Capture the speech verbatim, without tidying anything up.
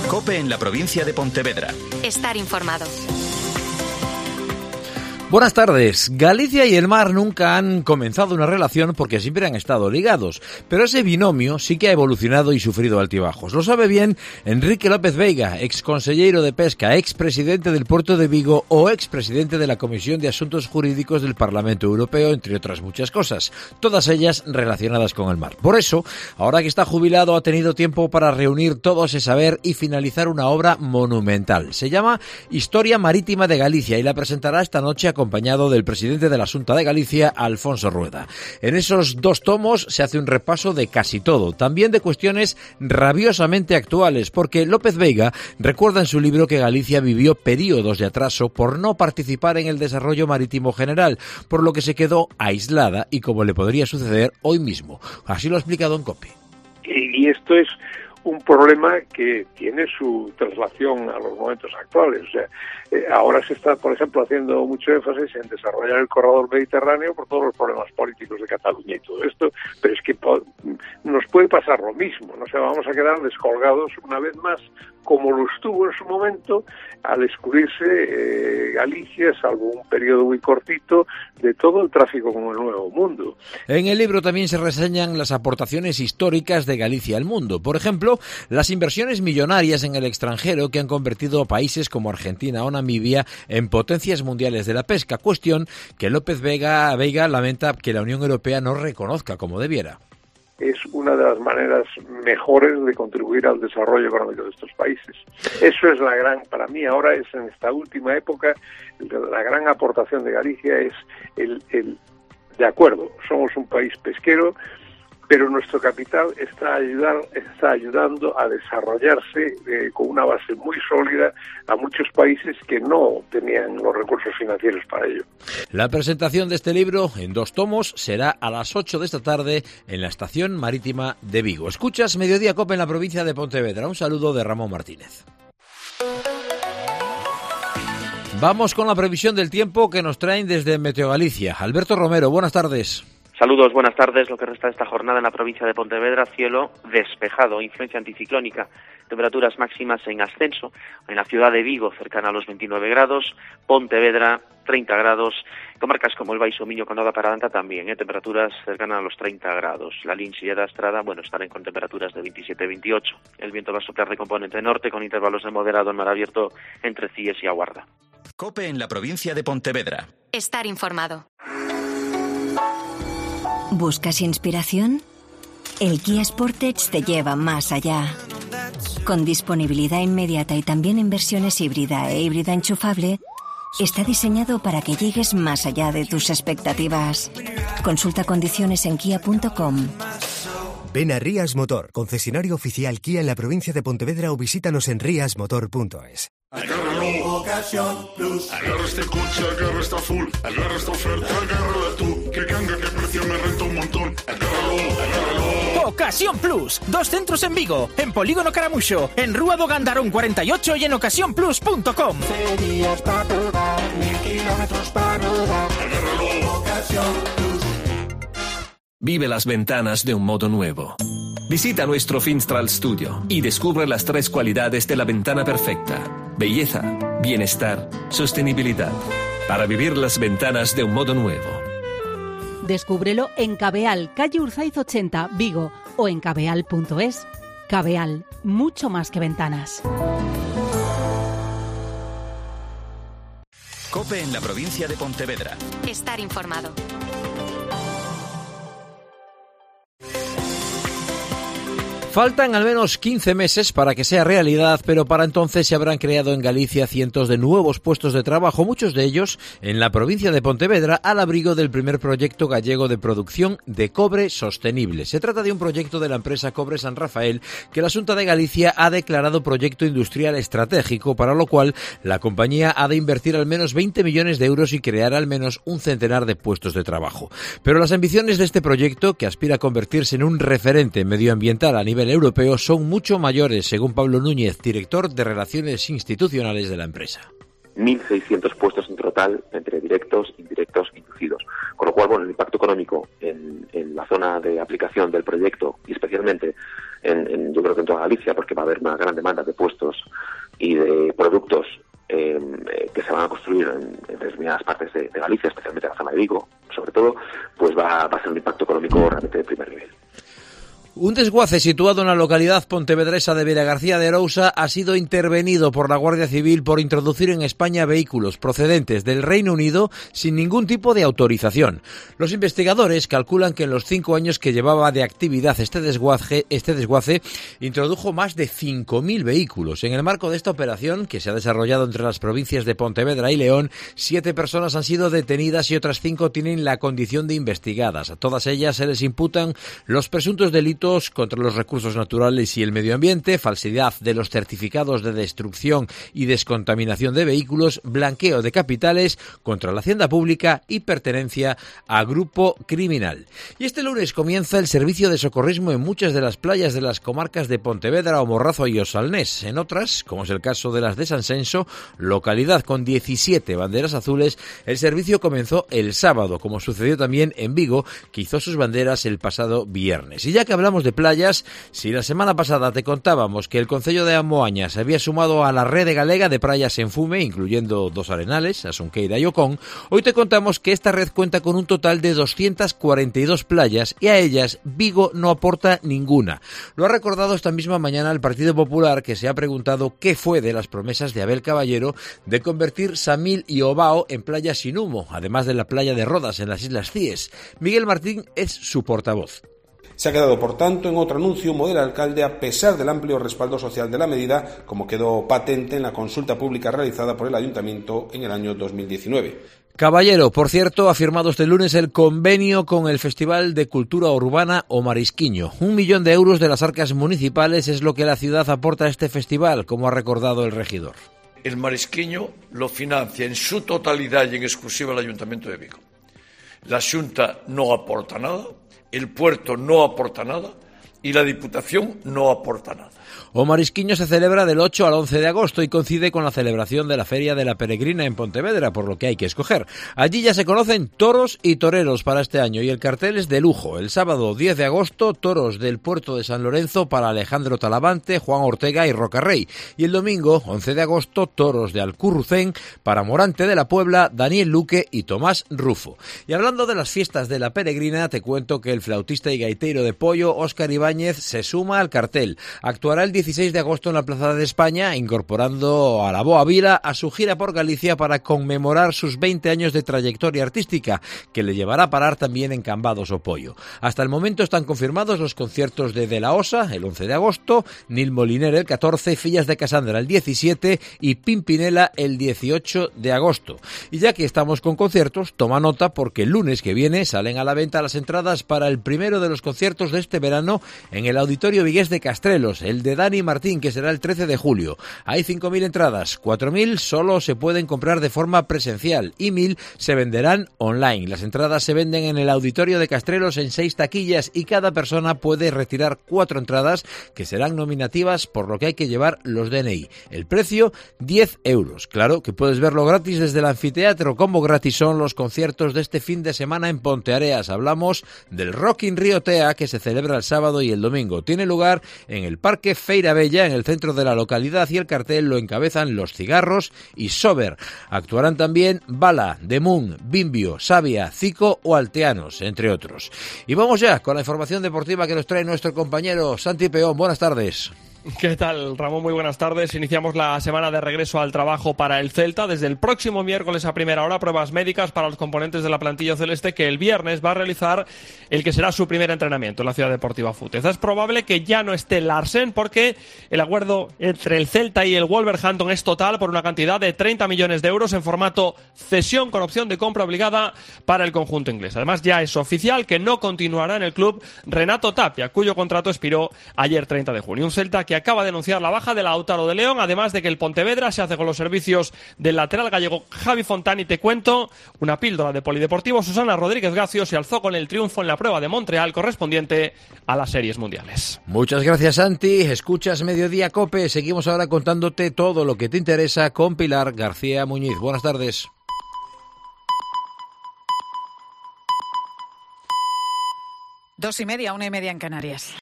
COPE en la provincia de Pontevedra. Estar informado. Buenas tardes. Galicia y el mar nunca han comenzado una relación porque siempre han estado ligados, pero ese binomio sí que ha evolucionado y sufrido altibajos. Lo sabe bien Enrique López Veiga, ex consellero de Pesca, ex presidente del Puerto de Vigo o ex presidente de la Comisión de Asuntos Jurídicos del Parlamento Europeo, entre otras muchas cosas, todas ellas relacionadas con el mar. Por eso, ahora que está jubilado, ha tenido tiempo para reunir todo ese saber y finalizar una obra monumental. Se llama Historia Marítima de Galicia y la presentará esta noche acompañado del presidente de la Xunta de Galicia, Alfonso Rueda. En esos dos tomos se hace un repaso de casi todo, también de cuestiones rabiosamente actuales, porque López Veiga recuerda en su libro que Galicia vivió periodos de atraso por no participar en el desarrollo marítimo general, por lo que se quedó aislada y como le podría suceder hoy mismo. Así lo ha explicado en COPE. Y esto es un problema que tiene su traslación a los momentos actuales. O sea, eh, ahora se está, por ejemplo, haciendo mucho énfasis en desarrollar el corredor mediterráneo por todos los problemas políticos de Cataluña y todo esto, pero es que po- nos puede pasar lo mismo, no sé, vamos a quedar descolgados una vez más, como lo estuvo en su momento, al excluirse eh, Galicia, salvo un periodo muy cortito, de todo el tráfico con el Nuevo Mundo. En el libro también se reseñan las aportaciones históricas de Galicia al mundo. Por ejemplo, las inversiones millonarias en el extranjero que han convertido a países como Argentina o Namibia en potencias mundiales de la pesca, cuestión que López Veiga, Veiga lamenta que la Unión Europea no reconozca como debiera. Es una de las maneras mejores de contribuir al desarrollo económico de estos países. Eso es la gran, para mí ahora es en esta última época, la gran aportación de Galicia es el, el de acuerdo, somos un país pesquero, pero nuestro capital está, ayudar, está ayudando a desarrollarse eh, con una base muy sólida a muchos países que no tenían los recursos financieros para ello. La presentación de este libro en dos tomos será a las ocho de esta tarde en la Estación Marítima de Vigo. Escuchas Mediodía COPE en la provincia de Pontevedra. Un saludo de Ramón Martínez. Vamos con la previsión del tiempo que nos traen desde Meteo Galicia. Alberto Romero, buenas tardes. Saludos, buenas tardes. Lo que resta de esta jornada en la provincia de Pontevedra, cielo despejado, influencia anticiclónica, temperaturas máximas en ascenso. En la ciudad de Vigo, cercana a los veintinueve grados, Pontevedra, treinta grados, comarcas como el Baixo Miño, Condado da Paradanta también, ¿eh? temperaturas cercanas a los treinta grados. La Linx y la Estrada, bueno, estarán con temperaturas de veintisiete a veintiocho. El viento va a soplar de componente norte con intervalos de moderado en mar abierto entre Cies y Aguarda. COPE en la provincia de Pontevedra. Estar informado. ¿Buscas inspiración? El Kia Sportage te lleva más allá. Con disponibilidad inmediata y también en versiones híbrida e híbrida enchufable, está diseñado para que llegues más allá de tus expectativas. Consulta condiciones en kia punto com. Ven a Rías Motor, concesionario oficial Kia en la provincia de Pontevedra, o visítanos en rías motor punto es. Agárralo, Ocasión Plus. Agarra este coche, agarra esta full. Agarra esta oferta, agárrala tú. Que ganga, que precio me renta un montón. Agárralo, agárralo. Ocasión Plus. Dos centros en Vigo. En Polígono Caramuxo. En Rúa do Gandarón cuarenta y ocho y en ocasión plus punto com. Ferias para probar. Mil kilómetros para rodar. Agárralo, Ocasión Plus. Vive las ventanas de un modo nuevo. Visita nuestro Finstral Studio y descubre las tres cualidades de la ventana perfecta: belleza, bienestar, sostenibilidad. Para vivir las ventanas de un modo nuevo. Descúbrelo en Cabeal, calle Urzaiz ochenta, Vigo, o en cabeal punto es. Cabeal, mucho más que ventanas. COPE en la provincia de Pontevedra. Estar informado. Faltan al menos quince meses para que sea realidad, pero para entonces se habrán creado en Galicia cientos de nuevos puestos de trabajo, muchos de ellos en la provincia de Pontevedra, al abrigo del primer proyecto gallego de producción de cobre sostenible. Se trata de un proyecto de la empresa Cobre San Rafael que la Xunta de Galicia ha declarado proyecto industrial estratégico, para lo cual la compañía ha de invertir al menos veinte millones de euros y crear al menos un centenar de puestos de trabajo. Pero las ambiciones de este proyecto, que aspira a convertirse en un referente medioambiental a nivel europeo, son mucho mayores, según Pablo Núñez, director de Relaciones Institucionales de la empresa. mil seiscientos puestos en total, entre directos, indirectos e inducidos. Con lo cual, bueno, el impacto económico en, en la zona de aplicación del proyecto, y especialmente en, en, yo creo que en toda Galicia, porque va a haber una gran demanda de puestos y de productos eh, que se van a construir en, en determinadas partes de, de Galicia, especialmente en la zona de Vigo, sobre todo, pues va, va a ser un impacto económico realmente de primer nivel. Un desguace situado en la localidad pontevedresa de Vilagarcía de Arousa ha sido intervenido por la Guardia Civil por introducir en España vehículos procedentes del Reino Unido sin ningún tipo de autorización. Los investigadores calculan que en los cinco años que llevaba de actividad este desguace, este desguace introdujo más de cinco mil vehículos. En el marco de esta operación, que se ha desarrollado entre las provincias de Pontevedra y León, siete personas han sido detenidas y otras cinco tienen la condición de investigadas. A todas ellas se les imputan los presuntos delitos contra los recursos naturales y el medio ambiente, falsedad de los certificados de destrucción y descontaminación de vehículos, blanqueo de capitales contra la hacienda pública y pertenencia a grupo criminal. Y este lunes comienza el servicio de socorrismo en muchas de las playas de las comarcas de Pontevedra, O Morrazo y Osalnés. En otras, como es el caso de las de San Senso, localidad con diecisiete banderas azules, el servicio comenzó el sábado, como sucedió también en Vigo, que hizo sus banderas el pasado viernes. Y ya que hablamos de playas, si la semana pasada te contábamos que el concello de Amoaña se había sumado a la red galega de playas en fume, incluyendo dos arenales, Asunqueira y Ocón, hoy te contamos que esta red cuenta con un total de doscientas cuarenta y dos playas y a ellas Vigo no aporta ninguna. Lo ha recordado esta misma mañana el Partido Popular, que se ha preguntado qué fue de las promesas de Abel Caballero de convertir Samil y Ovao en playas sin humo, además de la playa de Rodas en las Islas Cíes. Miguel Martín es su portavoz. Se ha quedado, por tanto, en otro anuncio humo del alcalde a pesar del amplio respaldo social de la medida, como quedó patente en la consulta pública realizada por el Ayuntamiento en el año dos mil diecinueve. Caballero, por cierto, ha firmado este lunes el convenio con el Festival de Cultura Urbana O Marisquiño. Un millón de euros de las arcas municipales es lo que la ciudad aporta a este festival, como ha recordado el regidor. El Marisquiño lo financia en su totalidad y en exclusiva el Ayuntamiento de Vigo. La Xunta no aporta nada, el puerto no aporta nada y la Diputación no aporta nada. O Marisquiño se celebra del ocho al once de agosto y coincide con la celebración de la Feria de la Peregrina en Pontevedra, por lo que hay que escoger. Allí ya se conocen toros y toreros para este año y el cartel es de lujo. El sábado diez de agosto, toros del puerto de San Lorenzo para Alejandro Talavante, Juan Ortega y Rocarrey. Y el domingo, once de agosto, toros de Alcurrucén para Morante de la Puebla, Daniel Luque y Tomás Rufo. Y hablando de las fiestas de la Peregrina, te cuento que el flautista y gaitero de Pollo, Óscar Ibáñez, se suma al cartel. Actuará el dieciséis de agosto en la Plaza de España, incorporando a la Boa Vila a su gira por Galicia para conmemorar sus veinte años de trayectoria artística, que le llevará a parar también en Cambados o Pollo. Hasta el momento están confirmados los conciertos de De La Osa, el once de agosto, Nil Moliner el catorce, Fillas de Casandra el diecisiete y Pimpinela el dieciocho de agosto. Y ya que estamos con conciertos, toma nota porque el lunes que viene salen a la venta las entradas para el primero de los conciertos de este verano en el Auditorio Vigués de Castrelos, el de Dani Martín, que será el trece de julio. Hay cinco mil entradas, cuatro mil solo se pueden comprar de forma presencial y mil se venderán online. Las entradas se venden en el Auditorio de Castrelos en seis taquillas y cada persona puede retirar cuatro entradas que serán nominativas, por lo que hay que llevar los D N I. El precio, diez euros. Claro que puedes verlo gratis desde el anfiteatro, como gratis son los conciertos de este fin de semana en Ponteareas. Hablamos del Rock in Rio Tea, que se celebra el sábado y el domingo. Tiene lugar en el Parque Feira Bella, en el centro de la localidad, y el cartel lo encabezan Los Cigarros y Sober. Actuarán también Bala, Demun, Bimbio, Sabia, Zico o Alteanos, entre otros. Y vamos ya con la información deportiva que nos trae nuestro compañero Santi Peón. Buenas tardes. ¿Qué tal, Ramón? Muy buenas tardes. Iniciamos la semana de regreso al trabajo para el Celta. Desde el próximo miércoles a primera hora, pruebas médicas para los componentes de la plantilla celeste, que el viernes va a realizar el que será su primer entrenamiento en la Ciudad Deportiva Futez. Es probable que ya no esté Larsen, porque el acuerdo entre el Celta y el Wolverhampton es total por una cantidad de treinta millones de euros en formato cesión con opción de compra obligada para el conjunto inglés. Además, ya es oficial que no continuará en el club Renato Tapia, cuyo contrato expiró ayer treinta de junio. Un Celta que acaba de anunciar la baja de Lautaro de León, además de que el Pontevedra se hace con los servicios del lateral gallego Javi Fontán. Y te cuento una píldora de polideportivo. Susana Rodríguez Gacio se alzó con el triunfo en la prueba de Montreal correspondiente a las series mundiales. Muchas gracias, Santi. Escuchas Mediodía Cope. Seguimos ahora contándote todo lo que te interesa con Pilar García Muñiz. Buenas tardes. Dos y media, una y media en Canarias.